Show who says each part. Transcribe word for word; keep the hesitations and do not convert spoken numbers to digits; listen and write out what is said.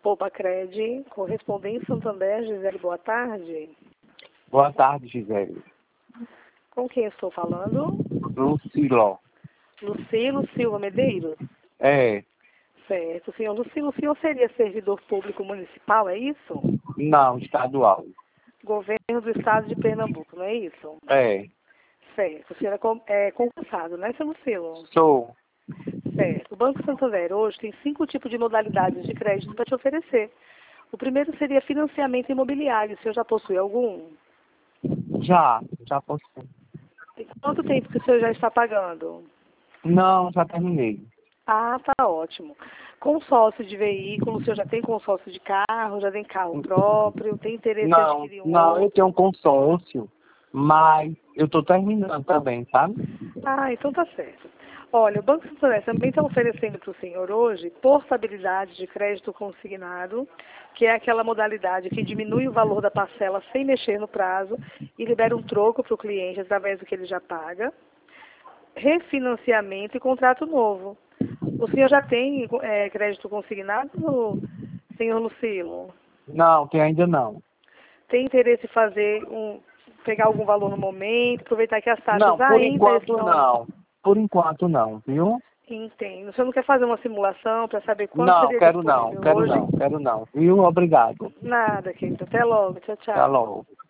Speaker 1: Poupa-Cred, correspondente Santander, Gisele, boa tarde.
Speaker 2: Boa tarde, Gisele.
Speaker 1: Com quem estou falando?
Speaker 2: Lucilo.
Speaker 1: Lucilo Silva Medeiros?
Speaker 2: É.
Speaker 1: Certo, senhor Lucilo, o senhor seria servidor público municipal, é isso?
Speaker 2: Não, estadual.
Speaker 1: Governo do estado de Pernambuco, não é isso?
Speaker 2: É.
Speaker 1: Certo, o senhor é, com, é concursado, né, senhor Lucilo?
Speaker 2: Sou.
Speaker 1: Certo. O Banco Santander hoje tem cinco tipos de modalidades de crédito para te oferecer. O primeiro seria financiamento imobiliário. O senhor já possui algum?
Speaker 2: Já, já possui.
Speaker 1: E quanto tempo que o senhor já está pagando?
Speaker 2: Não, já terminei.
Speaker 1: Ah, tá ótimo. Consórcio de veículo, o senhor já tem consórcio de carro, já tem carro próprio, tem interesse em
Speaker 2: Não,
Speaker 1: adquirir um
Speaker 2: não,
Speaker 1: outro?
Speaker 2: eu tenho um consórcio, mas eu estou terminando também, sabe?
Speaker 1: Ah, então tá certo. Olha, o Banco Santander também está oferecendo para o senhor hoje portabilidade de crédito consignado, que é aquela modalidade que diminui o valor da parcela sem mexer no prazo e libera um troco para o cliente através do que ele já paga. Refinanciamento e contrato novo. O senhor já tem é, crédito consignado, senhor Lucilo?
Speaker 2: Não, tem ainda não.
Speaker 1: Tem interesse em fazer um, pegar algum valor no momento, aproveitar que as taxas
Speaker 2: Não, por
Speaker 1: ainda
Speaker 2: enquanto
Speaker 1: estão...
Speaker 2: não. Por enquanto não, viu?
Speaker 1: Entendo. O senhor não quer fazer uma simulação para saber quanto
Speaker 2: Não,
Speaker 1: seria
Speaker 2: quero não,
Speaker 1: disponível
Speaker 2: quero
Speaker 1: hoje?
Speaker 2: não, querido não. Viu? Obrigado.
Speaker 1: Nada, querido. Até logo. Tchau,
Speaker 2: Até
Speaker 1: tchau.
Speaker 2: logo.